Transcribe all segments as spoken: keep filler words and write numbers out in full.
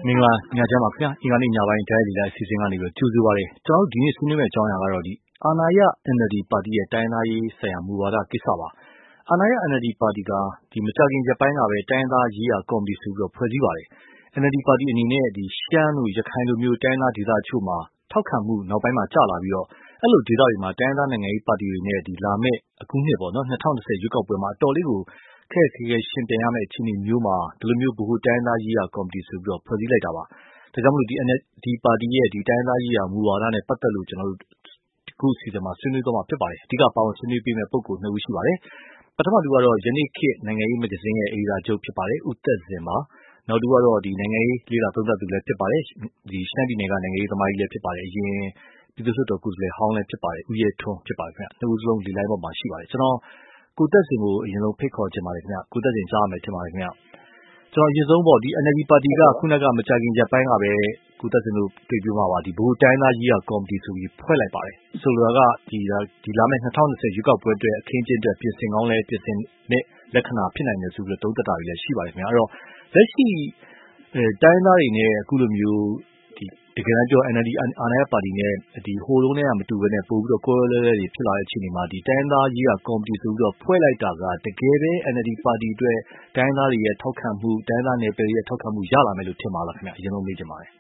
မင်္ဂလာညချမ်းပါခင်ဗျာအင်္ဂါနေ့ညပိုင်းတိုင်းပြည်လိုက်စီစဉ်ကနေပြီးကြိုဆိုပါရစေကျွန်တော်တို့ဒီနေ့ဆွေးနွေးမယ့်အကြောင်းအရာကတော့ဒီအာဏာရ N L D ပါတီရဲ့တိုင်းသားရေးဆိုင်ရာမူဝါဒကိစ္စပါအာဏာရ N L D ပါတီကဒီမကြခင်ရက်ပိုင်းကပဲတိုင်းသားရေးရာကော်မတီဆိုပြီးတော့ဖွဲ့စည်းပါတယ် N L D ပါတီအနေနဲ့ဒီရှမ်းတို့ရခိုင်လိုမျိုးတိုင်းသားဒေသချို့မှာထောက်ခံမှုနောက်ပိုင်းမှာကျလာပြီးတော့အဲ့လိုဒေသတွေမှာတိုင်းသားနိုင်ငံရေးပါတီတွေနဲ့ဒီလာမဲ့အခုနှစ်ပေါ့နော်၂၀၂၀ရွေးကောက်ပွဲမှာအတော်လေးကိုခက်ခဲခဲရှင်ပြန်ရမယ့်အခြေအနေမျိုးမှာဒီလိုမျိုးဗဟိုတိုင်းသားရေးရာကော်မတီဆိုပြီးတော့ဖွဲ့စည်းလိုက်တာပါဒါကြောင့်မလို့ဒီ N L D ပါတီရဲ့ဒီတိုင်းသားရေးရာမူဝါဒနဲ့ပတ်သက်လို့ကျွန်တော်တို့အခုစီစဉ်မှာဆွေးနွေးသွားမှာဖြစ်ပါတယ်အဓိကပါဝင်ဆွေးနွေးပေးမယ့်ပုဂ္ဂိုလ်နှစ်ဦးရှိပါတယ်ပထမတူကတော့ယနေ့ခေတ်နိုင်ငံရေးမဂ္ဂဇင်းရဲ့အယ်ဒီတာချုပ်ဖြစ်ပါတယ်ဦးသက်စင်ပါနောက်တူကတော့ဒီနိုင်ငံရေးလေ့လာသုံးသပ်သူလည်းဖြစ်ပါတယ်ဒီရှမ်းပြည်နယ်ကနိုင်ငံရေးသမားကြီးလည်းဖြစ်ပါတယ်အရင်ပြည်သူ့စစ်တော်ကိုယ်စားလှယ်ဟောင်းလည်းဖြစ်ပါတယ်ဦးရဲထွန်းဖြစ်ပါတယ်ခင်ဗျနှစ်ဦးစလုံးဒီလိုင်းပေါ်မှာရှိပါတယ်ကျွန်တော်ကိုသက်စင်ကိုအရင်ဆုံးဖိတ်ခေါ်ချင်ပါတယ်ခင်ဗျကိုသက်စင်ကြားရမယ်ထင်ပါတယ်ခင်ဗျကျွန်တော်အရင်ဆုံးပေါ့ဒီ N L D ပါတီကခုနကမကြခင်ရက်ပိုင်းကပဲကိုသက်စင်တို့တွေ့ပြမှာပါဒီဘိုးတိုင်းသားရေးရာကော်မတီဆိုပြီးဖွဲ့လိုက်ပါတယ်ဆိုလိုတာကဒီဒီလာမယ့်၂၀၂၀ရွေးကောက်ပွဲအတွက်အခင်းကျင်းအတွက်ပြင်ဆင်ကောင်းလဲပြင်ဆင်တဲ့လက္ခဏာဖြစ်နိုင်တယ်ဆိုပြီးတော့သုံးသပ်တာတွေလည်းရှိပါတယ်ခင်ဗျအဲ့တော့လက်ရှိတိုင်းသားတွေနဲ့အခုလိုမျိုးဒီတကယ်တမ်းပြော N L D အာဏာရပါတီနဲ့ဒီဟိုလုံးနဲ့ကမတူဘဲနဲ့ပို့ပြီးတော့ကိုယ်လဲလဲတွေဖြစ်လာတဲ့အချိန်မှာဒီတိုင်းသားရေးရာကော်မတီဆိုပြီးတော့ဖွဲ့လိုက်တာကတကယ်ပဲ N L D ပါတီအတွက်တိုင်းသားတွေရဲ့ထောက်ခံမှုတိုင်းသားနယ်ပယ်ရဲ့ထောက်ခံမှုရလာမယ်လို့ထင်ပါလားခင်ဗျအရင်ဆုံးမေးချင်ပါတယ်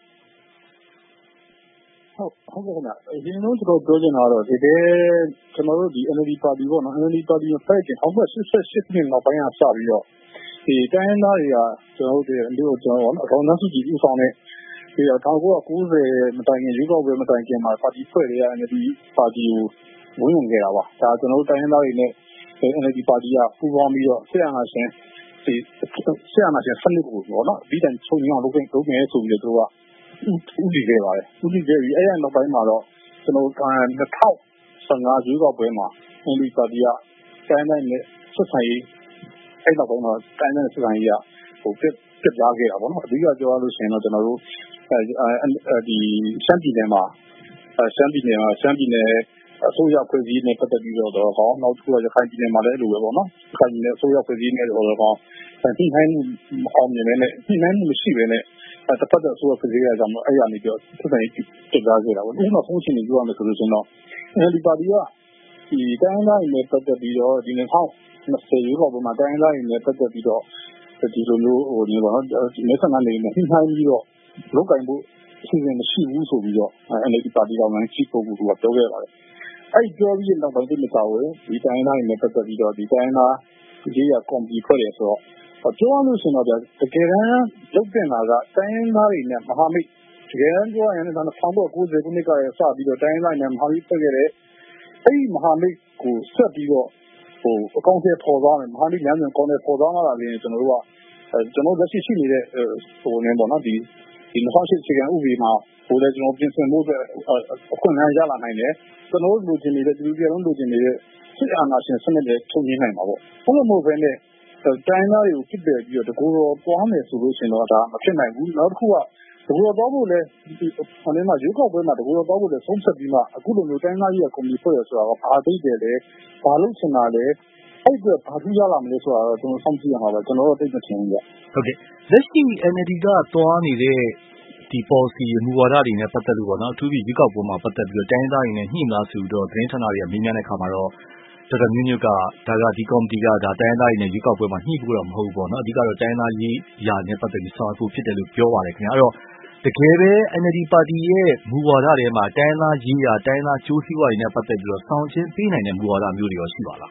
ဟုတ်ဟုတ်ကဲ့ခင်ဗျအရင်ဆုံးကျွန်တော်ပြောချင်တာကတော့ဒီတဲ့ကျွန်တော်တို့ဒီ N L D ပါတီပေါ့နော် N L D ပါတီကိုဖွဲ့ခြင်းအောင်ရှစ်ရှစ်နှစ်နောက်ပိုင်းကစပြီးတော့ဒီတိုင်းသားတွေကကျွန်တော်တို့ဒီလိုကျွန်တော်တို့အကောင့်နှစုကြည့်ဥဆောင်တဲ့ဒီတော့၁၉၉၀မတိုင်ခင်ရွေးကောက်ပွဲမတိုင်ခင်မှာပါတီဖွဲ့ရတဲ့ N L D ပါတီကိုဝင်ဝင်ခဲ့တာပါဒါကျွန်တော်တို့တိုင်းသားတွေနဲ့ N L D ပါတီကပူးပေါင်းပြီးတော့ဆရာနာရှင်ဒီဆရာနာရှင်စနစ်ကိုပေါ့နော်ဒီတိုင်ချုပ်ရအောင်လုပ်ခဲ့လုပ်မယ်ဆိုပြီးတော့သူကဥတည်ခဲ့ပါတယ်ဥတည်ခဲ့ပြီးအဲ့ရနောက်ပိုင်းမှာတော့ကျွန်တော်၂၀၁၅ရွေးကောက်ပွဲမှာ N L D ပါတီကတိုင်းတိုင်းနဲ့ဆက်ဆံရေးအဲ့နောက်ပိုင်းမှာတိုင်းတိုင်းဆက်ဆံရေးကဟိုပြပြပြခဲ့တာပေါ့နော်အဓိကပြောရလို့ရှိရင်တော့ကျွန်တော်တို့အဲဒီရှမ်းပြည်နယ်မှာရှမ်းပြည်နယ်မှာရှမ်းပြည်နယ်အစိုးရဖွဲ့စည်းနဲ့ပတ်သက်ပြီးတော့တော့ဟောနောက်တစ်ခုကရခိုင်ပြည်နယ်မှာလည်းအဲ့လိုပဲပေါ့နော်ရခိုင်ပြည်နယ်အစိုးရဖွဲ့စည်းနဲ့တော့တော့ညှိနှိုင်းမှုမအောင်မြင်နဲ့ညှိနှိုင်းမှုမရှိဘဲနဲ့တစ်ဖက်သက်အစိုးရဖွဲ့စည်းရကြမှာအဲ့ရနေပြီးတော့ဆက်ဆံရေးတက်ကြခဲ့တာပေါ့ဒီမှာဖုန်းရှင်တွေပြောရမယ်ဆိုလို့ရှိရင်တော့ N L D ပါတီကဒီတိုင်းသားတွေနဲ့ပတ်သက်ပြီးတော့ဒီ၂၀၂၀ရွေးကောက်ပွဲမှာတိုင်းသားတွေနဲ့ပတ်သက်ပြီးတော့ဒီလိုမျိုးဟိုဒီပေါ့နော်ဒီမဲဆန္ဒနယ်တွေညှိနှိုင်းပြီးတော့လုပ်ကင်ဖို့အစီအစဉ်မရှိဘူးဆိုပြီးတော့ N L D ပါတီကမှချိဖို့ကပြောခဲ့ပါတယ်အဲ့ပြောပြီးနောက်ပိုင်းဒီမတော်ဘူးဒီတိုင်းသားတွေနဲ့ပတ်သက်ပြီးတော့ဒီတိုင်းသားရေးရကော်မတီဖွဲ့တယ်ဆိုတော့ပြောရလို့ရှိရင်တော့တကယ်တမ်းလုပ်တင်တာကတိုင်းသားတွေနဲ့မဟာမိတ်တကယ်တမ်းပြောရင်တော့၁၉၉၀ခုနှစ်ကစပြီးတော့တိုင်းသားတွေနဲ့မဟာမိတ်ဖွဲ့ခဲ့တဲ့အဲ့ဒီမဟာမိတ်ကိုဆက်ပြီးတော့ဟိုအကောင့်ထဲပေါ်သွားတယ်မဟာမိတ်လမ်းစဉ်ကောင်းတဲ့ပေါ်သွားတာလည်းကျွန်တော်တို့ကကျွန်တော်လက်ရှိရှိနေတဲ့ဟိုနေပေါ့နော်ဒီဒီ၂၀၀၈အခြေခံဥပဒေမှာဟိုလည်းကျွန်တော်ပြင်ဆင်ဖို့အတွက်အခွင့်အရေးရလာနိုင်တယ်ကျွန်တော်တို့လိုချင်နေတဲ့ဒီလိုလိုချင်နေတဲ့စစ်အာဏာရှင်စနစ်တွေချုပ်ငင်းနိုင်မှာပေါ့ဘယ်လိုမျိုးပဲနဲ့တိုင်းသားတွေကိုဖြစ်တယ်ပြီးတော့တကူတော့ပွားမယ်ဆိုလို့ရှိရင်တော့ဒါမဖြစ်နိုင်ဘူးနောက်တစ်ခုကတကူတော့တော့ဖို့လဲဒီအနည်းမှာရွေးကောက်ပွဲမှာတကူတော့တော့ဖို့လဲဆုံးဖြတ်ပြီးမှအခုလိုမျိုးတိုင်းသားကြီးကကွန်မြူဖွဲ့ရဆိုတာကဘာသိတယ်လဲဘာလို့ချင်တာလဲအဲ့ဒါဘာထူးရလာမလဲဆိုတာတော့ကျွန်တော်စောင့်ကြည့်ရမှာပါကျွန်တော်တို့သိမထင်ဘူးကြဟုတ်ကဲ့လက်ရှိ N L D ကသွားနေတဲ့ဒီ policy မူဝါဒတွေနဲ့ပတ်သက်လို့ပေါ့နော်အထူးပြီးရွေးကောက်ပွဲမှာပတ်သက်ပြီးတော့တိုင်းသားတွေနဲ့ညှိနှိုင်းဆိုတော့သတင်းဌာနတွေကမေးမြန်းတဲ့အခါမှာတော့တော်တော်မျိုးမျိုးကဒါကဒီကော်မတီကဒါတိုင်းသားတွေနဲ့ရွေးကောက်ပွဲမှာညှိဖို့တော့မဟုတ်ဘူးပေါ့နော်အဓိကတော့တိုင်းသားရေးရာနဲ့ပတ်သက်ပြီးဆောင်ရွက်ဖို့ဖြစ်တယ်လို့ပြောပါတယ်ခင်ဗျာအဲ့တော့တကယ်ပဲ N L D ပါတီရဲ့မူဝါဒတွေမှာတိုင်းသားရေးရာတိုင်းသားကျိုးစည်းဝါးတွေနဲ့ပတ်သက်ပြီးတော့ဆောင်ချင်းပေးနိုင်တဲ့မူဝါဒမျိုးတွေရောရှိပါလား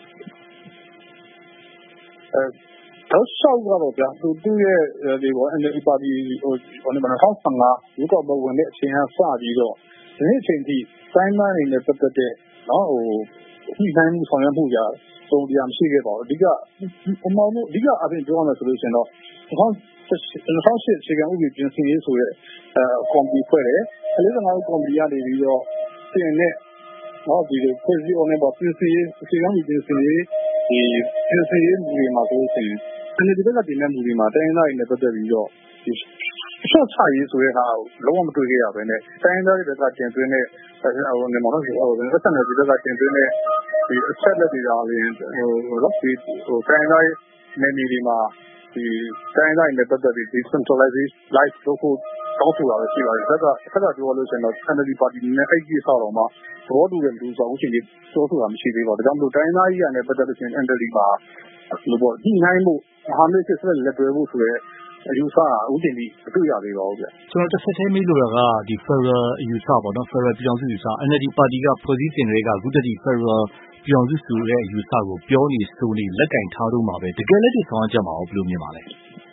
အဲတော့ဆောက်ကတော့ဗျာသူသူ့ရဲ့ဒီဘော N L D ပါတီဟိုဟိုနေမနာ၁၅ရုပ်ကဘဝင်တဲ့အချိန်ကစပြီးတော့ဒီနေ့အချိန်ထိတိုင်းသားတွေနဲ့ပတ်သက်တဲ့နော်ဟိုဒီတိုင်းမှုဆောင်ရွက်မှုကြသုံးတရားမရှိခဲ့ပါဘူးအဓိကအမှန်လို့အဓိကအပြင်ပြောရမယ်ဆိုလို့ရှိရင်တော့၂၀၀၈အခြေခံဥပဒေပြင်ဆင်ရေးဆိုတဲ့အဲကော်မတီဖွဲ့တယ်ကလေးသမားကော်မတီကနေပြီးတော့ပြင်တဲ့နော်ဒီလိုဖွဲ့စည်းအောင်လည်းပေါ့ပြင်ဆင်ရေးအခြေခံဥပဒေပြင်ဆင်ရေးဒီပြင်ဆင်ရေးမူတွေမှာဆိုလို့ရှိရင်ဒီနေ့ဒီဘက်ကတင်တဲ့မူတွေမှာတိုင်းသားတွေနဲ့ပတ်သက်ပြီးတော့ဒီရှေ့ချရေးဆိုတဲ့ဟာကိုလုံးဝမတွေ့ခဲ့ရဘဲနဲ့တိုင်းသားတွေဘက်ကတင်သွင်းတဲ့ဟိုနေမလို့ဟိုသက်ဆိုင်တဲ့ဒီဘက်ကတင်သွင်းတဲ့ဒီအချက်လက်တွေကလည်းဟိုတော့ဒီဟိုတိုင်းသားနယ်မြေတွေမှာဒီတိုင်းတိုင်းနဲ့ပတ်သက်ပြီး decentralization life လုပ်ဖို့တောင်းဆိုတာပဲရှိပါတယ်။ဒါကတစ်ခါပြောလို့ရှိရင်တော့ N L D ပါတီနဲ့အဲ့ဒီဆောက်တော့မှသဘောတူတဲ့လူဆိုအခုချိန်ကြီးပြောဆိုတာမရှိသေးပါဘူး။ဒါကြောင့်မို့တိုင်းသားကြီးကနေပတ်သက်လို့ရှိရင် N L D မှာလို့ပေါ့ဒီနိုင်မှုမဟာမိတ်စစ်ဆက်လက်တွဲဖို့ဆိုရဲအယူဆအခုချိန်ကြီးမတွေ့ရသေးပါဘူးဗျ။ကျွန်တော်တစ်ဆက်သေးမေးလို့ရကဒီ Federal အယူဆပေါ့နော် Federal ပြည်ထောင်စုအယူဆ N L D ပါတီကဖွဲ့စည်းတင်တွေကအခုတည်းက Federal ပြည်ထောင်စုဆိုတဲ့အယူဆကိုပြောနေဆိုနေလက်ကင်ထားတော့မှာပဲတကယ်လက်တွေ့ဆောင်ကြမှာဘယ်လိုမြင်ပါလဲ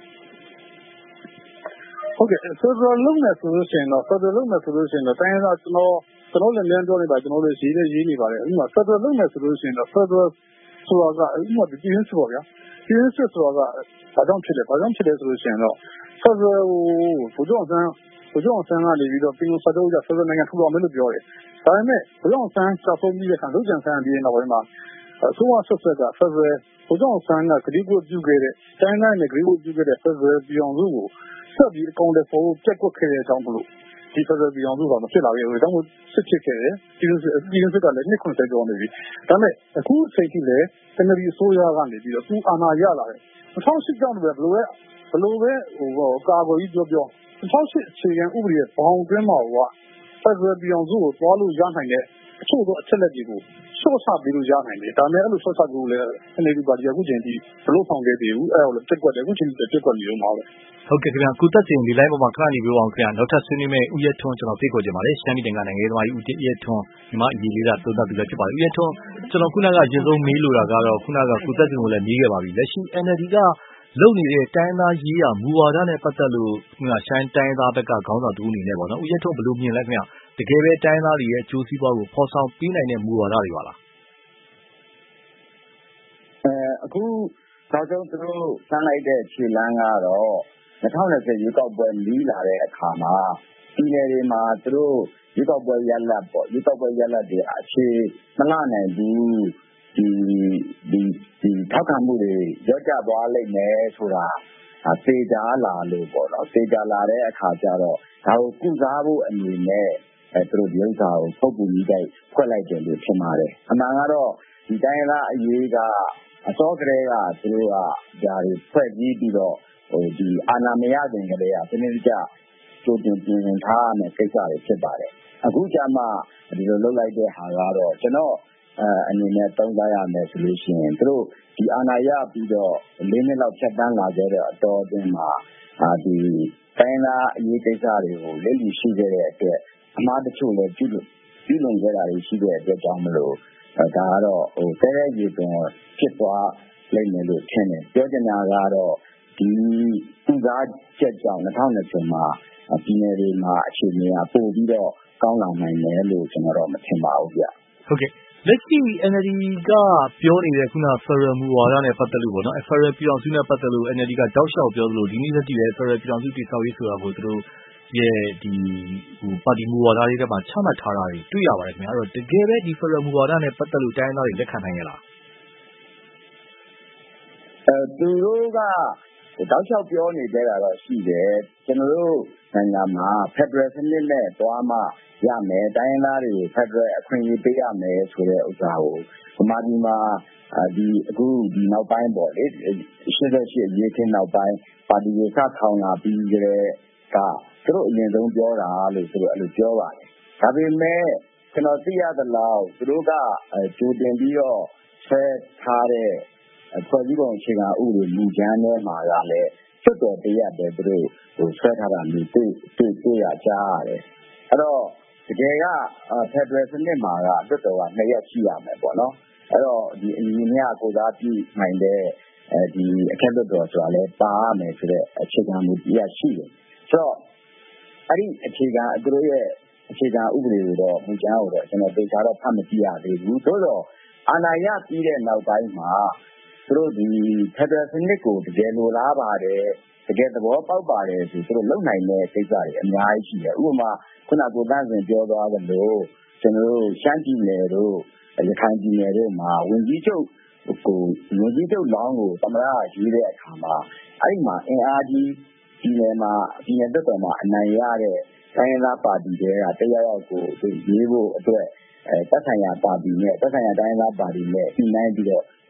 ဟုတ်ကဲ့ Federal လုံးနဲ့ဆိုလို့ရှိရင်တော့ Federal လုံးနဲ့ဆိုလို့ရှိရင်တော့တိုင်းရင်းသားကျွန်တော်ကျွန်တော်လည်းလမ်းပြောနေတာကျွန်တော်တို့ရေးရေးနေပါတယ်ဥပမာ Federal လုံးနဲ့ဆိုလို့ရှိရင်တော့ Federal ဆိုတာကဥပမာဒီရင်းစစ်ပေါ့ဗျာဒီရင်းစစ်ဆိုတာကဘာကြောင့်ဖြစ်လဲဘာကြောင့်ဖြစ်လဲဆိုလို့ရှိရင်တော့ Federal ကိုဘုရားဆန်းဘုရားဆန်းကနေပြီးတော့ပြည်သူ့စတုပ်ရ Federal နိုင်ငံထူတော်မယ်လို့ပြောတယ်ဒါပေမဲ့ဘုရားဆန်းစာဖုံးပြီးတဲ့အခါလူကြံဆန်းပြီးတဲ့နောက်ပိုင်းမှာအစိုးရဆက်ဆက်က Federal ဘုရားဆန်းကဂရိကိုပြုခဲ့တဲ့တိုင်းတိုင်းနဲ့ဂရိကိုပြုခဲ့တဲ့ Federal ပြည်အောင်စုကိုဆက်ပြီးအကောင့်တွေပေါ်ပြက်ကွက်ခဲ့တဲ့အကြောင်းမလို့ဒီ Federal ပြည်အောင်စုကမဖြစ်လာခဲ့ဘူး။ဒါကြောင့်မို့စစ်ဖြစ်ခဲ့တယ်။ပြည်သူ့ပြည်သူ့စစ်ကလည်းနှစ်ခွန်းဆက်ကြောနေပြီ။ဒါပေမဲ့အခုချိန်ထိလည်း N L D အစိုးရကနေပြီးတော့သူအာဏာရလာတယ်။၂၀၀၈ကြောင့်လည်းဘယ်လိုပဲဘယ်လိုပဲဟိုကာကွယ်ကြီးပြောပြော၂၀၀၈အခြေခံဥပဒေရဲ့ဘောင်အတွင်းမှာက Federal ပြည်အောင်စုကိုသွားလို့ရနိုင်တဲ့အချို့သောအချက်လက်တွေကိုဆော့ချပြီးလို့ရနိုင်တယ်။ဒါနဲ့အဲ့လိုဆော့ချပြီးလည်း N L D ပါတီအခုချိန်ထိဘလို့ဆောင်ခဲ့သေးဘူး။အဲ့ဒါကိုလည်းတက်ကွက်တယ်အခုချိန်ထိတက်ကွက်နေလို့မှာပဲ။ဟုတ်ကဲ့ခင်ဗျာကုသက်စင်ဒီ line ပေါ်မှာခဏနေပြောအောင်ခင်ဗျာနောက်ထပ်ဆွေးနွေးမယ့်ဦးရဲထွန်းကျွန်တော်သိခေါ်ချင်ပါတယ်ရှမ်းပြည်နိုင်ငံနိုင်ငံရေးသမားကြီးဦးရဲထွန်းဒီမှာအရေးလေးကသုံးသပ်ပြီးလည်းဖြစ်ပါတယ်ဦးရဲထွန်းကျွန်တော်ခုနကရင်ဆုံးမေးလို့တာကတော့ခုနကကုသက်စင်ကိုလည်းမေးခဲ့ပါပြီလက်ရှိ N L D ကလုံနေတဲ့တိုင်းသားရေးရာမူဝါဒနဲ့ပတ်သက်လို့ခုနရှမ်းတိုင်းသားဘက်ကခေါင်းဆောင်တူအနေနဲ့ပေါ့နော်ဦးရဲထွန်းဘယ်လိုမြင်လဲခင်ဗျာတကယ်ပဲတိုင်းသားတွေရဲ့အကျိုးစီးပွားကိုဖော်ဆောင်ပေးနိုင်တဲ့မူဝါဒတွေပါလားအဲအခုနောက်ဆုံးသူတို့ဆန်းလိုက်တဲ့ခြေလမ်းကတော့၂၀၂၀ရွေးကောက်ပွဲလီးလာတဲ့အခါမှာပြည်နယ်တွေမှာသူတို့ရွေးကောက်ပွဲရလဒ်ပေါ့ရွေးကောက်ပွဲရလဒ်တွေအခြေမလနိုင်ဘူးဒီဒီဒီထောက်ခံမှုတွေရော့ကျသွားလိမ့်မယ်ဆိုတာသေချာလာလို့ပေါ့နော်သေချာလာတဲ့အခါကျတော့ဒါကိုကုစားဖို့အနေနဲ့အဲသူတို့ဒီဥစ္စာကိုပုတ်ပူကြီးတိုက်ဖွဲ့လိုက်တယ်လို့ထင်ပါတယ်အမှန်ကတော့ဒီတိုင်းလားအရေးကအစောကလေးကသူတို့ကဒါတွေဖွဲ့ပြီးပြီးတော့ဟိုဒီအာဏာမရခင်ကလေးကဒီနေ့ကြကြိုတင်ပြင်ဆင်ထားရမယ့်ကိစ္စတွေဖြစ်ပါတယ်အခုကျမှဒီလိုလုပ်လိုက်တဲ့ဟာကတော့ကျွန်တော်အဲအနေနဲ့သုံးသပ်ရမယ်ဆိုလို့ရှိရင်သူတို့ဒီအာဏာရပြီးတော့လေးနှစ်လောက်ဖြတ်တန်းလာခဲ့တဲ့အတော်အတွင်းမှာအာဒီတိုင်းလားအရေးကိစ္စတွေကိုလက်လီရှိခဲ့တဲ့အတွက်အမှားတချို့လည်းပြုလို့ပြုလုပ်ခဲ့တာတွေရှိတဲ့အတွက်ကြောင့်မလို့ဒါကတော့ဟိုတဲတဲရေပင်ဖြစ်သွားလိမ့်မယ်လို့ထင်တယ်ပြောချင်တာကတော့ဒီဥစားချက်ကြောင့်၂၀၂၀မှာပြည်နယ်တွေမှာအခြေအနေကပို့ပြီးတော့ကောင်းလာနိုင်တယ်လို့ကျွန်တော်တော့မထင်ပါဘူးဗျဟုတ်ကဲ့လက်ရှိ N L D ကပြောနေတဲ့ခုန Federal မူဝါဒနဲ့ပတ်သက်လို့ပေါ့နော် Federal ပြည်အောင်စုနဲ့ပတ်သက်လို့ N L D ကတောက်လျှောက်ပြောသလိုဒီနေ့သက်တည်တဲ့ Federal ပြည်အောင်စုတည်ဆောက်ရေးဆိုတာကိုသူတို့ရဲ့ဒီဟိုပါတီမူဝါဒလေးတွေမှာချမှတ်ထားတာတွေတွေ့ရပါတယ်ခင်ဗျာအဲ့တော့တကယ်ပဲဒီ Federal မူဝါဒနဲ့ပတ်သက်လို့တိုင်းသားတွေလက်ခံနိုင်ရလားအဲသူတို့ကတောက်လျှောက်ပြောနေကြတာတော့ရှိတယ်ကျွန်တော်တို့နိုင်ငံမှာ Federal စနစ်နဲ့သွားမှရမယ်တိုင်းသားတွေ Federal အခွင့်အရေးပေးရမယ်ဆိုတဲ့ဥစ္စာကိုဗမာပြည်မှာဒီအခုဒီနောက်ပိုင်းပေါ့လေရှစ်ဆယ့်ရှစ်အရေးခင်းနောက်ပိုင်းပါတီကိုစထောင်လာပြီးကြတဲ့ကသူတို့အရင်ဆုံးပြောတာလို့သူတို့အဲ့လိုပြောပါတယ်ဒါပေမဲ့ကျွန်တော်သိရသလောက်သူတို့ကကြိုတင်ပြီးတော့ဆွဲထားတဲ့ဖွဲ့စည်းပုံအခြေခံဥပဒေမူကြမ်းထဲမှာကလည်းစွတ်တော်တရက်ပဲသူတို့ဟိုဆွဲထားတာမျိုးတွေ့တွေ့တွေ့ရကြားရတယ်အဲ့တော့တကယ်က Federal စနစ်မှာကစွတ်တော်ကနှစ်ရက်ရှိရမယ်ပေါ့နော်အဲ့တော့ဒီအညီအမျှကိုစားပြုနိုင်တဲ့အဲဒီအခက်အတော်ဆိုတာလည်းပါရမယ်ဆိုတဲ့အခြေခံမူတရားရှိတယ်ဆိုတော့အဲ့ဒီအခြေခံသူတို့ရဲ့အခြေခံဥပဒေကိုတော့မူကြမ်းကိုတော့ကျွန်တော်သေချာတော့ဖတ်မကြည့်ရသေးဘူးသို့တော့အာဏာရပြီးတဲ့နောက်ပိုင်းမှာသူတို့ဒီ Federal စနစ်ကိုတကယ်လိုလားပါတယ်တကယ်သဘောပေါက်ပါတယ်ဆိုသူတို့လုံနိုင်တဲ့ကိစ္စတွေအများကြီးရှိတယ်ဥပမာခုနကကိုတန်းစင်ပြောသွားသလိုကျွန်တော်တို့ရှမ်းပြည်နယ်တို့ရခိုင်ပြည်နယ်တို့မှာဝင်ကြီးချုပ်ကိုဝင်ကြီးချုပ်လောင်းကိုသမ္မတရွေးတဲ့အခါမှာအဲ့ဒီမှာအင်အားကြီးပြည်နယ်မှာပြည်နယ်သက်တော်မှာအနိုင်ရတဲ့တိုင်းရင်းသားပါတီတွေကတရားရောက်ကိုရွေးဖို့အတွက်အဲတက်ဆိုင်ရာပါတီနဲ့တက်ဆိုင်ရာတိုင်းရင်းသားပါတီနဲ့ပြည်နိုင်ပြီးတော့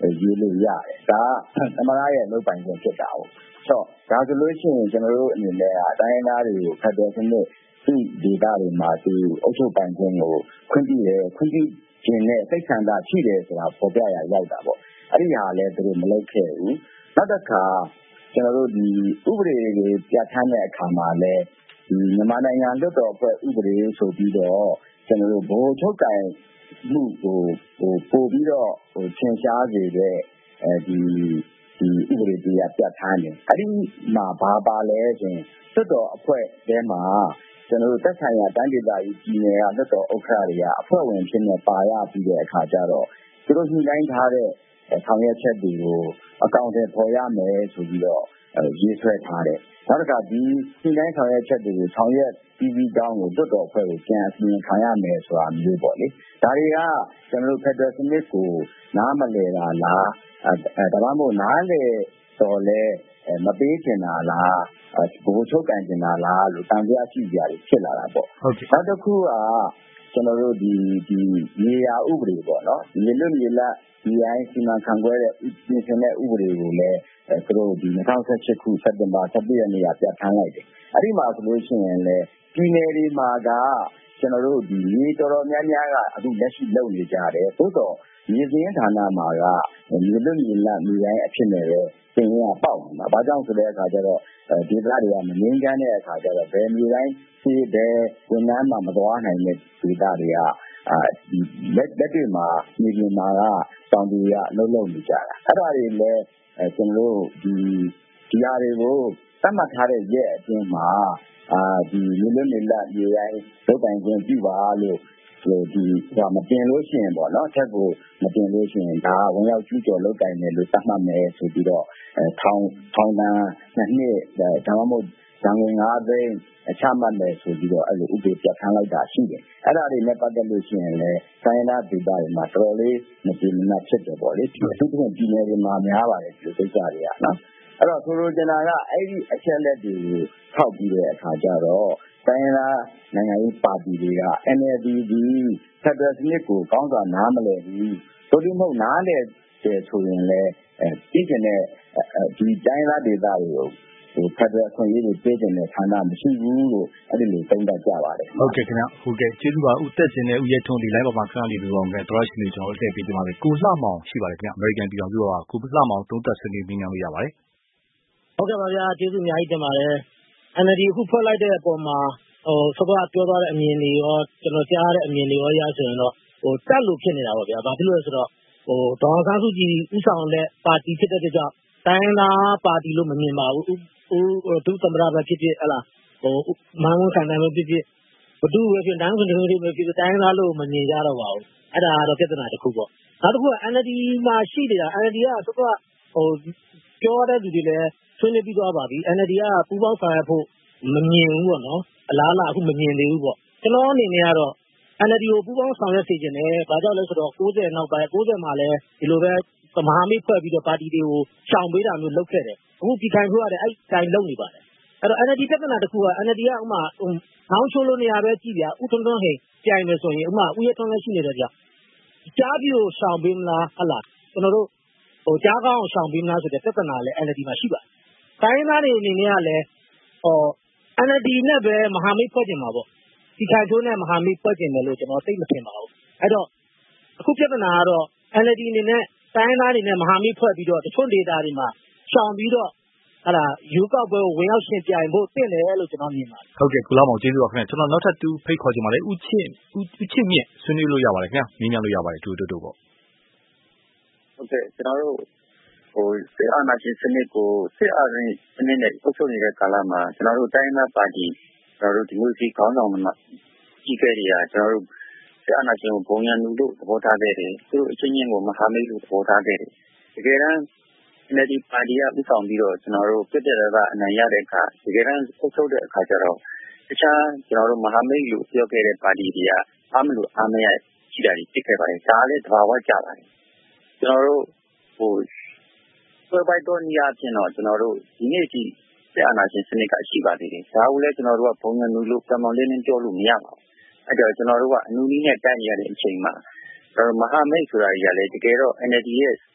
ရေးလို့ရတယ်ဒါသမရရဲ့လုပ်ပိုင်ခွင့်ဖြစ်တာဟုတ်ဆိုတော့ဒါဆိုလို့ရှိရင်ကျွန်တော်တို့အနေနဲ့အတိုင်းအသားတွေကိုဖက်ဒရယ်စနစ်သူ့ဒေသတွေမှာသူအုပ်ချုပ်ပိုင်ခွင့်ကိုခွင့်ပြုတယ်ခွင့်ပြုခြင်းနဲ့စိတ်ဆန္ဒရှိတယ်ဆိုတာပေါ်ပြရရောက်တာပေါ့အဲ့ဒီဟာလည်းသူတို့မလုပ်ခဲ့ဘူးနောက်တစ်ခါကျွန်တော်တို့ဒီဥပဒေတွေပြဋ္ဌာန်းတဲ့အခါမှာလည်းဒီမြန်မာနိုင်ငံလွှတ်တော်အဖွဲ့ဥပဒေဆိုပြီးတော့ကျွန်တော်တို့ဘိုးထုတ်ကင်မှုကိုဟိုပို့ပြီးတော့ဟိုသင်ရှားစေတဲ့အဲဒီဒီဥပဒေတရားပြဋ္ဌာန်းတယ်အဲ့ဒီမှာဘာပါလဲဆိုရင်လွှတ်တော်အဖွဲ့ထဲမှာကျွန်တော်တို့သက်ဆိုင်ရာတိုင်းဒေသကြီးပြည်နယ်ကလွှတ်တော်ဥက္ကဋ္ဌတွေကအဖွဲ့ဝင်ဖြစ်နေပါရပြီးတဲ့အခါကျတော့သူတို့ညှိနှိုင်းထားတဲ့ဆောင်ရွက်ချက်တွေကိုအကောင့်ထဲပေါ်ရမယ်ဆိုပြီးတော့ရေးဆွဲထားတယ်နောက်တစ်ခါဒီညှိနှိုင်းဆောင်ရွက်ချက်တွေကိုဆောင်ရွက်ပြီးပြီးကောင်းကိုလွှတ်တော်အဖွဲ့ကိုပြန်အစီရင်ခံရမယ်ဆိုတာမျိုးပေါ့လေဒါတွေကကျွန်တော်တို့ဖက်ဒရယ်စနစ်ကိုနားမလည်တာလားအဲဒါမှမဟုတ်နားလည်တော့လဲမပေးချင်တာလားဘိုးချုပ်ကန်ချင်တာလားလို့တန်ကြရှိကြတယ်ဖြစ်လာတာပေါ့ဟုတ်ကဲ့နောက်တစ်ခုကကျွန်တော်တို့ဒီဒီနေရာဥပဒေပေါ့နော်မြေလွတ်မြေလပ်ဒီအိုင်းစီမံခန့်ခွဲတဲ့ပြင်ဆင်တဲ့ဥပဒေကိုလည်းသူတို့ဒီ၂၀၁၈ခုစက်တင်ဘာ၁၁ရက်နေ့ကပြဋ္ဌာန်းလိုက်တယ်အဲ့ဒီမှာဆိုလို့ရှိရင်လည်းပြည်နယ်တွေမှာကကျွန်တော်တို့ဒီမြေတော်တော်များများကအခုလက်ရှိလုပ်နေကြတယ်သို့တော့မြေစင်းဌာနမှာကမြေလွတ်မြေလပ်မြေအိုင်းအဖြစ်နဲ့ပဲသင်ရပေါက်နေတာဘာကြောင့်ဆိုတဲ့အခါကျတော့ဒေသတွေကမငင်းချမ်းတဲ့အခါကျတော့ဘယ်မြေတိုင်းစီးတဲ့ဝန်ထမ်းမှမသွားနိုင်တဲ့ဒေသတွေကအာဒီလက်လက်တွေမှာမြေပြင်မှာကတောင်သူရအလုပ်လုပ်နေကြတာအဲ့ဒါတွေလည်းကျွန်တော်တို့ဒီဒီဟာတွေကိုသတ်မှတ်ထားတဲ့ရက်အတွင်းမှာအာဒီမြေလွတ်မြေလပ်မြေရိုင်းလုပ်ပိုင်ခွင့်ပြုပါလို့ဒီဟိုမတင်လို့ရှိရင်ပေါ့နော်အထက်ကိုမတင်လို့ရှိရင်ဒါဝင်ရောက်ကျူးကျော်လုပ်ကိုင်တယ်လို့သတ်မှတ်မယ်ဆိုပြီးတော့အဲထောင်ထောင်တန်းနှစ်နှစ်ဒါမှမဟုတ်ဇန်ဝင်ငါးသိန်းအချမှတ်မယ်ဆိုပြီးတော့အဲ့လိုဥပဒေပြဋ္ဌာန်းလိုက်တာရှိတယ်အဲ့ဒါတွေနဲ့ပတ်သက်လို့ရှိရင်လည်းတိုင်းဒေသတွေမှာတော်တော်လေးမပြေမနပ်ဖြစ်တယ်ပေါ့လေဒီအထူးသဖြင့်ပြည်နယ်တွေမှာများပါတယ်ဒီလိုကိစ္စတွေကနော်အဲ့တော့ဆိုလိုချင်တာကအဲ့ဒီအချက်လက်တွေကိုထောက်ပြီးတဲ့အခါကျတော့တိုင်းဒေသနိုင်ငံရေးပါတီတွေက N L D ဒီဖက်ဒရယ်စနစ်ကိုကောင်းစွာနားမလည်ဘူးဆိုလို့မဟုတ်နားလည်တယ်ဆိုရင်လည်းအဲပြည်ကျင်တဲ့ဒီတိုင်းဒေသတွေကိုဟိုဖက်ဒရယ်ခွင့်ရေးတွေပေးတဲ့ဌာနမရှိဘူးလို့အဲ့ဒီလိုသုံးသပ်ကြပါတယ်ဟုတ်ကဲ့ခင်ဗျဟုတ်ကဲ့ကျေးဇူးပါဦးသက်စင်နဲ့ဦးရဲထွန်းဒီ live ပေါ်မှာခဏလေးပြောအောင်ခဲ့တော်ရရှိနေကျွန်တော်အထည့်ပေးကြပါမယ်ကိုလှမောင်ရှိပါတယ်ခင်ဗျ American ပြည်တော်ပြောပါကိုလှမောင်သုံးသပ်ဆွေးနွေးမြင်လို့ရပါတယ်ဟုတ်ကဲ့ပါဗျာကျေးဇူးအများကြီးတင်ပါတယ် N L D အခုဖွဲ့လိုက်တဲ့အပေါ်မှာဟိုစကားပြောသွားတဲ့အမြင်တွေရောကျွန်တော်ကြားတဲ့အမြင်တွေရောရဆိုရင်တော့ဟိုတက်လို့ဖြစ်နေတာပေါ့ဗျာဘာဖြစ်လို့လဲဆိုတော့ဟိုဒေါ်အောင်ဆန်းစုကြည်ဥဆောင်တဲ့ပါတီဖြစ်တဲ့ကြောင့်တိုင်းသားပါတီလို့မမြင်ပါဘူးဦးဒုသမ္မတပဲဖြစ်ဖြစ်ဟလာဟိုမန်းဝန်ခံတယ်ပဲဖြစ်ဖြစ်ဘဒုပဲဖြစ်တိုင်းဆိုတဲ့တွေပဲဖြစ်ဖြစ်တိုင်းသားလို့မမြင်ကြတော့ပါဘူးအဲ့ဒါကတော့ပြဿနာတစ်ခုပေါ့နောက်တစ်ခုက N L D မှာရှိနေတာ N L D ကစကားဟိုပြောတဲ့လူတွေလည်းဆွေးနွေးပြီးသွားပါပြီ N L D ကပူးပေါင်းဆောင်ရွက်ဖို့မမြင်ဘူးပေါ့နော်အလားလားအခုမမြင်သေးဘူးပေါ့ကျွန်တော်အနေနဲ့ကတော့ N L D ကိုပူးပေါင်းဆောင်ရွက်စေချင်တယ်ဘာကြောင့်လဲဆိုတော့၉၀နောက်ပိုင်း၉၀မှာလည်းဒီလိုပဲမဟာမိတ်ဖွဲ့ပြီးတော့ပါတီတွေကိုရှောင်ပေးတာမျိုးလုပ်ခဲ့တယ်အခုဒီခိုင်ဖွဲ့ရတယ်အဲ့တိုင်းလုပ်နေပါတယ်အဲ့တော့ N L D ပြဿနာတစ်ခုက N L D ကဥမာဟောင်းချိုးလို့နေရာပဲကြည့်ပြဥထွန်းထွန်းဟိန်ပြိုင်မယ်ဆိုရင်ဥမာဥရထွန်းလည်းရှိနေတယ်ဗျကြားပြီးကိုရှောင်ပေးမလားဟလားကျွန်တော်တို့ဟိုကြားကောင်းအောင်ရှောင်ပေးမလားဆိုတဲ့ပြဿနာလည်း N L D မှာရှိပါတယ်တိုင်းသားတွေအနေနဲ့ကလည်းဟော N L D နဲ့ပဲမဟာမိတ်ဖွဲ့ကျင်မှာပေါ့ဒီခိုင်ချိုးနဲ့မဟာမိတ်ဖွဲ့ကျင်တယ်လို့ကျွန်တော်သိမထင်ပါဘူးအဲ့တော့အခုပြဿနာကတော့ N L D အနေနဲ့တိုင်းသားတွေနဲ့မဟာမိတ်ဖွဲ့ပြီးတော့တချို့ဒေသတွေမှာရှောင်ပြီးတော့အဲ့ဒါယူကောက်ပွဲကိုဝင်ရောက်ရှင်ပြိုင်ဖို့တင့်တယ်လို့ကျွန်တော်မြင်ပါတယ်ဟုတ်ကဲ့ကုလားမောင်ကျေးဇူးပါခင်ဗျကျွန်တော်နောက်ထပ်တူဖိတ်ခေါ်ချင်ပါတယ်ဦးချစ်ဦးချစ်မြင့်ဆွေးနွေးလို့ရပါတယ်ခင်ဗျမြင်မြန်လို့ရပါတယ်တူတူတူပေါ့ဟုတ်ကဲ့ကျွန်တော်တို့ဟိုစစ်အာဏာရှင်စနစ်ကိုစစ်အာဏာရှင်စနစ်နဲ့အုပ်ချုပ်နေတဲ့ကာလမှာကျွန်တော်တို့တိုင်းသားပါတီကျွန်တော်တို့ဒီမိုကရေစီခေါင်းဆောင်တွေကြီးခဲ့တွေကကျွန်တော်တို့စစ်အာဏာရှင်ကိုဘုံရန်လူလို့သဘောထားခဲ့တယ်သူတို့အချင်းချင်းကိုမဟာမိတ်လို့သဘောထားခဲ့တယ်တကယ်တမ်း N L D ပါတီကဥဆောင်ပြီးတော့ကျွန်တော်တို့ပြည်တဲ့ကအနိုင်ရတဲ့အခါတကယ်တမ်းအုပ်ချုပ်တဲ့အခါကျတော့တခြားကျွန်တော်တို့မဟာမိတ်လို့ပြောခဲ့တဲ့ပါတီတွေကအားမလို့အားမရရှိတာတွေဖြစ်ခဲ့ပါတယ်ဒါလည်းသဘာဝကျပါတယ်ကျွန်တော်တို့ဟိုဆွဲပိုက်တော့နေရာချင်းတော့ကျွန်တော်တို့ဒီနေ့ဒီစစ်အာဏာရှင်စနစ်ကရှိပါသေးတယ်ဒါကိုလည်းကျွန်တော်တို့ကဘုံရန်လူလို့ပြောင်းပြောင်းလင်းလင်းပြောလို့မရပါဘူးအဲ့တော့ကျွန်တော်တို့ကအနူနည်းနဲ့တိုက်နေရတဲ့အချိန်မှာကျွန်တော်မဟာမိတ်ဆိုတာကြီးကလည်းတကယ်တော့ N L D ရဲ့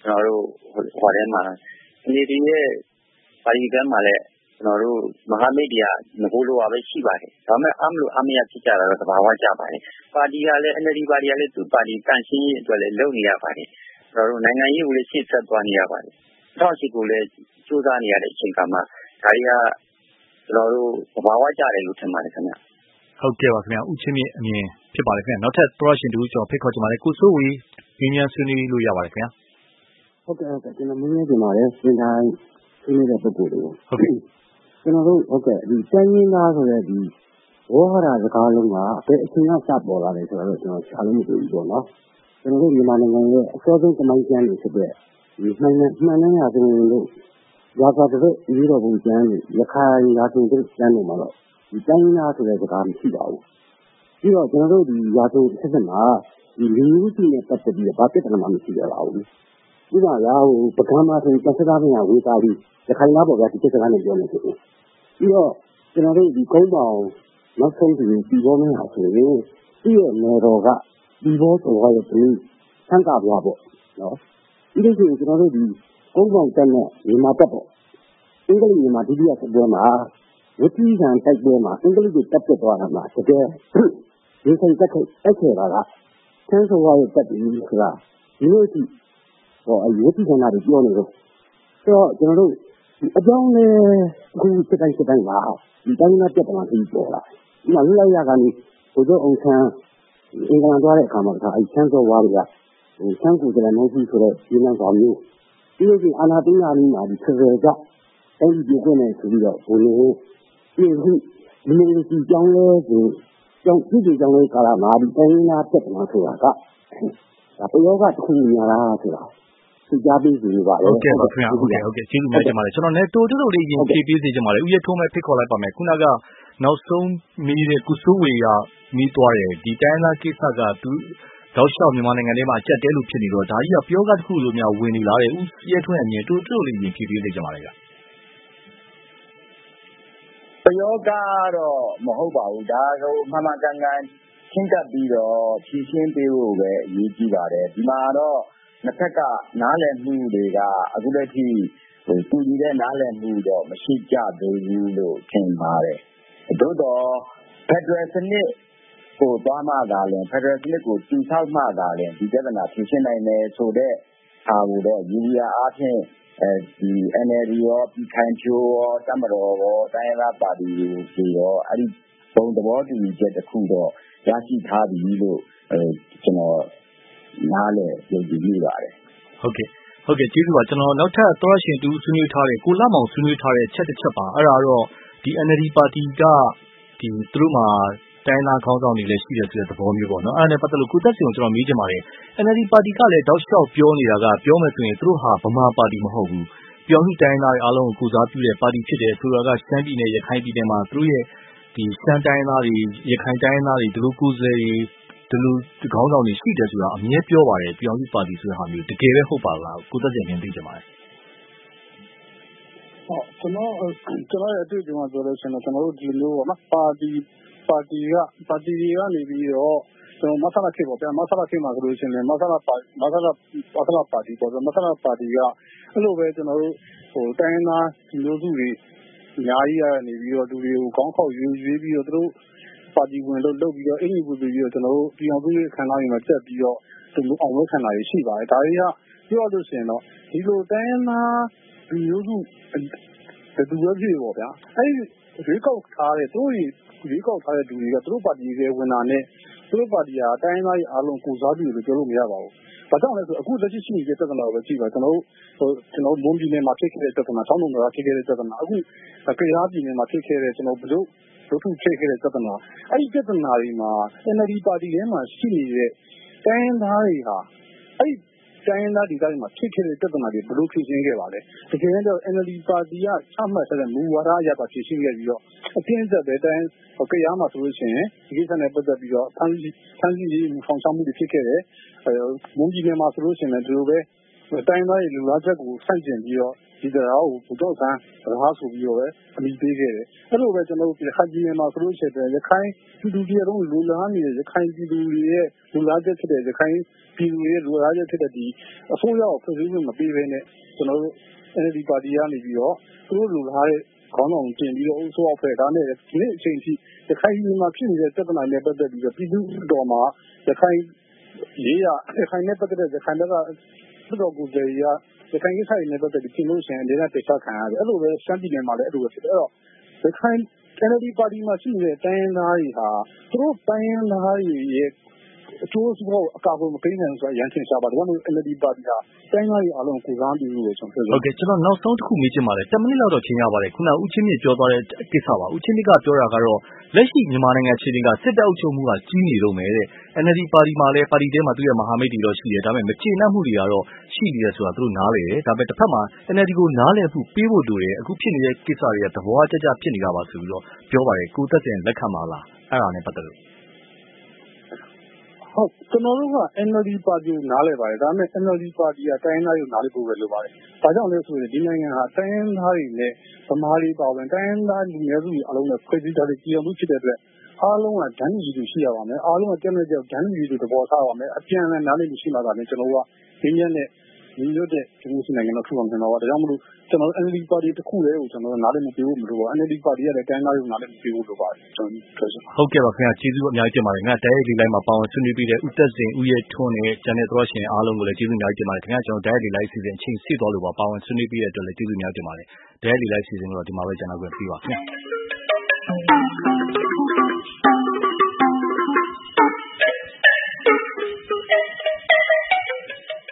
ကျွန်တော်တို့ဟိုထဲမှာ အန်အယ်လ်ဒီ ရဲ့ပါတီကမ်းမှာလည်းကျွန်တော်တို့မဟာမိတ်တွေကငကိုလိုပါပဲရှိပါတယ်ဒါပေမဲ့အားမလို့အားမရဖြစ်ကြတာတော့သဘာဝကျပါတယ်ပါတီကလည်း အန်အယ်လ်ဒီ ပါတီကလည်းသူ့ပါတီတန့်ရှင်းရေးအတွက်လည်းလုပ်နေရပါတယ်ကျွန်တော်တို့နိုင်ငံရေးကိုလည်းရှေ့ဆက်သွားနေရပါတယ်၂၀၀၈ကိုလည်းစူးစမ်းနေရတဲ့အချိန်ကမှဒါတွေကကျွန်တော်တို့သဘာဝကျတယ်လို့ထင်ပါတယ်ခင်ဗျဟုတ်ကဲ့ပါခင်ဗျာဦးချင်းမြင့်အမြင်ဖြစ်ပါတယ်ခင်ဗျာနောက်ထပ်သောရရှင်တူကျွန်တော်ဖိတ်ခေါ်ချင်ပါတယ်ကိုစိုးဝေငင်းမြန်ဆွေးနွေးလို့ရပါတယ်ခင်ဗျာဟုတ်ကဲ့ဟုတ်ကဲ့ကျွန်တော်မင်းမြင်တင်ပါတယ်စင်တိုင်းဆွေးနွေးတဲ့ပုဂ္ဂိုလ်တွေဟုတ်ကဲ့ကျွန်တော်တို့ဟုတ်ကဲ့ဒီတိုင်းရင်းသားဆိုတဲ့ဒီဝေါ်ဟာရစကားလုံးကဘယ်အချိန်ကစပေါ်လာလဲဆိုတော့ကျွန်တော်ရှာလို့မတွေ့ဘူးပေါ့နော်ကျွန်တော်တို့မြန်မာနိုင်ငံရဲ့အစောဆုံးကမိုင်းကျန်းတွေဖြစ်တဲ့ဒီမှန်မှန်မှန်ရဆိုရင်တို့ရာဇာတဲ့ဤတော်ဘုံကျန်းတွေရခိုင်ရာဇဝင်တဲ့ကျန်းတွေမှာတော့ဒီတိုင်းရင်းသားဆိုတဲ့စကားမရှိပါဘူးပြီးတော့ကျွန်တော်တို့ဒီရာဇဝင်တစ်ဆက်မှာဒီလူမျိုးစုနဲ့ပတ်သက်ပြီးဘာပြဿနာမှမရှိကြပါဘူးဥပမာရာဟိုပကံမှာဆိုရင်သက်သားပင်ကဝေသားပြီးရခိုင်သားပေါ်ကဒီစကားနဲ့ပြောနေတယ်ပြီးတော့ကျွန်တော်တို့ဒီကုန်းပေါင်နောက်ဆုံးဒီဒီဘောမင်းဟာဆိုရင်ဒီရဲ့နေတော်ကဒီဘောဆိုရတဲ့ဒီဆန့်ကပြပေါ့နော်ဒီလိုဆိုရင်ကျွန်တော်တို့ဒီကုန်းပေါင်တက်နဲ့မြန်မာတက်ပေါ့အင်္ဂလိပ်မြန်မာဒုတိယဆက်ပွဲမှာဝတိကံတိုက်ပွဲမှာအင်္ဂလိပ်ကိုတက်ပြသွားတာမှာတကယ်ဒီဆိုင်တက်ခဲ့တက်ခဲ့တာကဆန်းဆိုရတဲ့တက်ပြီးဆိုတာဒီလိုကြည့်ဟောအယုတ်ကနာတွေပြောနေတော့ဆိုတော့ကျွန်တော်တို့အကြောင်းနဲ့အခုစတိုင်းစတိုင်းပါဒီတိုင်းနဲ့ပြဿနာကြီးပေါ်လာဒီမှာလူလိုက်ရကနေဘုဒ္ဓအောင်ဆန်းအင်္ဂလန်သွားတဲ့အခါမှာဒါအဲချမ်းသောဝါးတွေကဟိုချမ်းကိုကြတဲ့နိုင်ကြီးဆိုတဲ့ဒီနောက်ဆောင်မျိုးဒီလိုကြီးအာနာသိနာနီးမှာဒီဆယ်ဆယ်ကတိုင်းပြည်ကိုနေဆိုပြီးတော့ဘုလို့ဒီခုဒီလိုကြီးကြောင်းလဲဆိုကြောင်းပြည်ကြောင်းလဲကာလမှာဒီတိုင်းနာပြဿနာဆိုတာကဒါပယောဂတစ်ခုများလားဆိုတာသူကြားပြီးပြီပါလေဟုတ်ကဲ့ပါခင်ဗျာဟုတ်ကဲ့ဟုတ်ကဲ့ကျေးဇူးများတင်ပါတယ်ကျွန်တော်လည်းတိုးတိုးတိုးလေးရင်ဖြည့်ပေးစေချင်ပါတယ်ဥယျာဉ်ထုံးမဲ့ဖိတ်ခေါ်လိုက်ပါမယ်ခုနကနောက်ဆုံးမီးတဲ့ကုစိုးဝေကမီးသွားတယ်ဒီတိုင်းလားကိစ္စကသူတောက်လျှောက်မြန်မာနိုင်ငံထဲမှာအကျက်တဲလို့ဖြစ်နေတော့ဒါကြီးကပြောကတစ်ခုလိုများဝင်နေလာတယ်ဥယျာဉ်ထုံးရဲ့အမြင်တိုးတိုးလေးရင်ဖြည့်ပေးစေချင်ပါတယ်ဗျပယောကတော့မဟုတ်ပါဘူးဒါဆိုမှန်မှန်ကန်ကန်ချင်းကပ်ပြီးတော့ဖြည့်ရှင်းပေးဖို့ပဲအရေးကြီးပါတယ်ဒီမှာတော့နှစ်ဖက်ကနားလည်မှုတွေကအခုလက်ရှိဟိုတူညီတဲ့နားလည်မှုတော့မရှိကြသေးဘူးလို့ထင်ပါတယ်သို့တော့ဖက်ဒရယ်စနစ်ကိုသွားမှသာလဲဖက်ဒရယ်စနစ်ကိုတည်ဆောက်မှသာလဲဒီပြဿနာဖြေရှင်းနိုင်မယ်ဆိုတဲ့အားကိုတော့ယူရီးယားအားဖြင့်အဲဒီ အန်အယ်လ်ဒီ ရောပြည်ခိုင်ဖြိုးရောတမတော်ရောတိုင်းရင်းသားပါတီတွေရောအဲ့ဒီဘုံသဘောတူညီချက်တစ်ခုတော့ရရှိထားပြီလို့အဲကျွန်တော်နားလေယုံကြည်မိပါတယ်ဟုတ်ကဲ့ဟုတ်ကဲ့ကျေးဇူးပါကျွန်တော်နောက်ထပ်သောရရှင်တူဆွေးနွေးထားတဲ့ကိုလမောင်ဆွေးနွေးထားတဲ့ချက်တစ်ချက်ပါအဲ့ဒါတော့ဒီ အန်အယ်လ်ဒီ ပါတီကဒီသူတို့မှာတိုင်းသားခေါင်းဆောင်တွေလည်းရှိတယ်ဆိုတဲ့သဘောမျိုးပေါ့နော်အဲ့ဒါနဲ့ပတ်သက်လို့ကိုသက်စင်ကိုကျွန်တော်မေးချင်ပါတယ် အန်အယ်လ်ဒီ ပါတီကလည်းတောက်လျှောက်ပြောနေတာကပြောမယ်ဆိုရင်သူတို့ဟာဗမာပါတီမဟုတ်ဘူးပြောင်းပြီးတိုင်းသားတွေအားလုံးကိုကိုစားပြုတဲ့ပါတီဖြစ်တယ်ဆိုတာကရှမ်းပြည်နယ်ရခိုင်ပြည်နယ်မှာသူတို့ရဲ့ဒီရှမ်းတိုင်းသားတွေရခိုင်တိုင်းသားတွေဒီလိုကိုယ်စားလှယ်ဒီလိုခေါင်းဆောင်တွေရှိတယ်ဆိုတာအမြဲပြောပါတယ်ပြောင်းပြီးပါတီဆိုတာဟာမျိုးတကယ်ပဲဟုတ်ပါလားကိုသက်စင်ခင်သိကြပါတယ်ဟုတ်ကျွန်တော်ကျွန်တော်ရဲ့အတွေ့အကြုံကပြောလို့ရှိရင်ကျွန်တော်တို့ဒီလိုပေါ့နော်ပါတီပါတီကပါတီတွေကနေပြီးတော့ကျွန်တော်မဆလာခေပေါ့ဗျာမဆလာခေမှာဆိုလို့ရှိရင်မဆလာပါမဆလာမဆလာပါတီပေါ့မဆလာပါတီကအဲ့လိုပဲကျွန်တော်တို့ဟိုတိုင်းသားဒီလိုစုတွေအများကြီးရနေပြီးတော့လူတွေကိုကောင်းခေါက်ရွေးရွေးပြီးတော့သူတို့ပါတီဝင်လို့လုပ်ပြီးတော့အင်ဂျီပူပြီးတော့ကျွန်တော်တို့ပြည်အောင်စုရဲ့ခန္ဓာတွေမှာတက်ပြီးတော့သူတို့အောင်လို့ခန္ဓာတွေရှိပါတယ်ဒါတွေကပြောလို့ရှိရင်တော့ဒီလိုတိုင်းသားဒီလိုစုတူရပြေပေါ့ဗျာအဲ့ဒီရွေးကောက်ထားတဲ့သူတို့ရွေးကောက်ထားတဲ့လူတွေကသူတို့ပါတီရဲ့ဝင်တာနဲ့သူတို့ပါတီကတိုင်းသားတွေအားလုံးကိုစားပြုလို့ပြောလို့မရပါဘူး။ဘာကြောင့်လဲဆိုအခုလက်ရှိရှိနေတဲ့ပြဿနာကိုပဲကြည့်ပါကျွန်တော်တို့ဟိုကျွန်တော်မွန်ပြည်နယ်မှာဖြစ်ခဲ့တဲ့ပြဿနာတောင်းတကဖြစ်ခဲ့တဲ့ပြဿနာအခုကယားပြည်နယ်မှာဖြစ်ခဲ့တဲ့ကျွန်တော်ဘလို့ဒုက္ခဖြစ်ခဲ့တဲ့ပြဿနာအဲ့ဒီပြဿနာတွေမှာ အန်အယ်လ်ဒီ ပါတီထဲမှာရှိနေတဲ့တိုင်းသားတွေဟာအဲ့တိုင်းရင်းသားဒေသတွေမှာဖြစ်ခဲ့တဲ့ပြဿနာတွေဘယ်လိုဖြေရှင်းခဲ့ပါလဲတကယ်တော့ အန်အယ်လ်ဒီ ပါတီကချမှတ်ထားတဲ့မူဝါဒအရပါဖြေရှင်းခဲ့ပြီးတော့အပြင်းဆက်ပဲတိုင်းကြရမှာဆိုလို့ရှိရင်ဒီကိစ္စနဲ့ပတ်သက်ပြီးတော့ဖမ်းဆီးဖမ်းဆီးရေးဖောင်ဆောင်မှုတွေဖြစ်ခဲ့တယ်မွန်ပြည်နယ်မှာဆိုလို့ရှိရင်လည်းဒီလိုပဲဟတိုင်းသားရဲ့လူလားချက်ကိုဆန့်ကျင်ပြီးတော့ဒီတရားကိုဘူတော့ဆန်းတရားဆိုပြီးတော့ပဲအမိပေးခဲ့တယ်အဲ့လိုပဲကျွန်တော်တို့ဒီခါကြီးမှာဆိုလို့ရှိရင်ရခိုင်ပြည်သူတွေတော့လူလားနေတဲ့ရခိုင်ပြည်သူတွေရဲ့လူလားချက်ဖြစ်တဲ့ရခိုင်ပြည်သူတွေရဲ့လူလားချက်ဖြစ်တဲ့ဒီအစိုးရကိုဖွဲ့စည်းမှုမပေးဘဲနဲ့ကျွန်တော်တို့ N L D ပါတီကနေပြီးတော့သူတို့လူလားတဲ့ခေါင်းဆောင်တင်ပြီးတော့အစိုးရဖွဲ့ဒါနဲ့ဒီနေ့အချိန်ထိရခိုင်ပြည်မှာဖြစ်နေတဲ့ပြဿနာနဲ့ပတ်သက်ပြီးတော့ပြည်သူ့တော်မှာရခိုင်ရေးရရခိုင်နဲ့ပတ်သက်တဲ့ရခိုင်ဘက်ကသူတော်ကိုယ်ကြီးရရခိုင်ကိစ္စတွေနဲ့ပတ်သက်ပြီးပြင်လို့ရှိရင်အနေနဲ့တိကျခံရတယ်အဲ့လိုပဲရှမ်းပြည်နယ်မှာလည်းအဲ့လိုပဲဖြစ်တယ်အဲ့တော့ရခိုင် N L D ပါတီမှာရှိနေတဲ့တိုင်းရင်းသားတွေဟာသူတို့တိုင်းရင်းသားတွေရဲ့အကျိုးစီးပွားကိုအကာအကွယ်မပေးနိုင်ဘူးဆိုတာရန်ချင်ရှားပါတယ်ဒါကြောင့် N L D ပါတီဟာတိုင်းသားတွေအားလုံးကိုစားပြီးလို့ပဲကျွန်တော်ပြောဟုတ်ကဲ့ကျွန်တော်နောက်ဆုံးတစ်ခုမေးချင်ပါတယ်tenမိနစ်လောက်တော့ချိန်ရပါတယ်ခုနဦးချင်းမြင့်ပြောသွားတဲ့ကိစ္စပါဦးချင်းမြင့်ကပြောတာကတော့လက်ရှိမြန်မာနိုင်ငံအခြေအနေကစစ်တပ်အုပ်ချုပ်မှုကကြီးနေလို့မယ်တဲ့ N L D ပါတီမှာလည်းပါတီထဲမှာသူ့ရဲ့မဟာမိတ်တွေတော့ရှိတယ်ဒါပေမဲ့မကျေနပ်မှုတွေကတော့ရှိနေတယ်ဆိုတာသူတို့နားလည်တယ်ဒါပေမဲ့တစ်ဖက်မှာ N L D ကိုနားလည်မှုပေးဖို့လိုတယ်အခုဖြစ်နေတဲ့ကိစ္စတွေကသဘောကျကျဖြစ်နေတာပါဆိုပြီးတော့ပြောပါတယ်ကိုသက်စင်လက်ခံပါလားအဲ့ဒါနဲ့ပတ်သက်လို့ဟုတ်ကျွန်တော်တို့က N L D ပါတီကိုနားလည်ပါတယ်ဒါပေမဲ့ N L D ပါတီကတိုင်းသားတွေကိုနားလည်ဖို့ပဲလိုပါတယ်ဒါကြောင့်လဲဆိုရင်ဒီနိုင်ငံဟာတိုင်းသားတွေနဲ့ဗမာတွေပါဝင်တိုင်းသားလူမျိုးစုတွေအလုံးနဲ့ဖွဲ့စည်းထားတဲ့ပြည်အောင်မှုဖြစ်တဲ့အတွက်အားလုံးကဒန်းကြီးလူရှိရပါမယ်အားလုံးကတည့်မဲ့ကြောက်ဒန်းကြီးလူသဘောထားပါမယ်အပြန်အလှန်နားလည်မှုရှိမှသာလေကျွန်တော်တို့ကငင်းညက်နဲ့ညီညွတ်တဲ့ဒီမိုကရေစီနိုင်ငံတော်ထူထောင်နေမှာပါဒါကြောင့်မလို့ကျွန်တော် N L D ပါတီတစ်ခုလည်းကိုကျွန်တော်နားလည်မှုပေးဖို့မလိုပါ N L D ပါတီကလည်းတိုင်းသားတွေကိုနားလည်မှုပေးဖို့လိုပါတယ်ကျွန်တော်ပြောချင်ဟုတ်ကဲ့ပါခင်ဗျာကျေးဇူးအများကြီးတင်ပါတယ်ခင်ဗျာတိုင်းဒေးလိုက်မှာပါဝင်ဆွေးနွေးပြီးတဲ့ဦးသက်စင်ဦးရဲ့ထွန်းနဲ့ကျန်တဲ့သောရှင်အားလုံးကိုလည်းကျေးဇူးအများကြီးတင်ပါတယ်ခင်ဗျာကျွန်တော်တိုင်းဒေးလိုက်စီစဉ်အချိန်ဆီသွားလို့ပါပါဝင်ဆွေးနွေးပြီးတဲ့အတွက်လည်းကျေးဇူးအများကြီးတင်ပါတယ်တိုင်းဒေးလိုက်စီစဉ်တော့ဒီမှာပဲကျွန်တော်ပြန်ပြီးပါခင်ဗျာ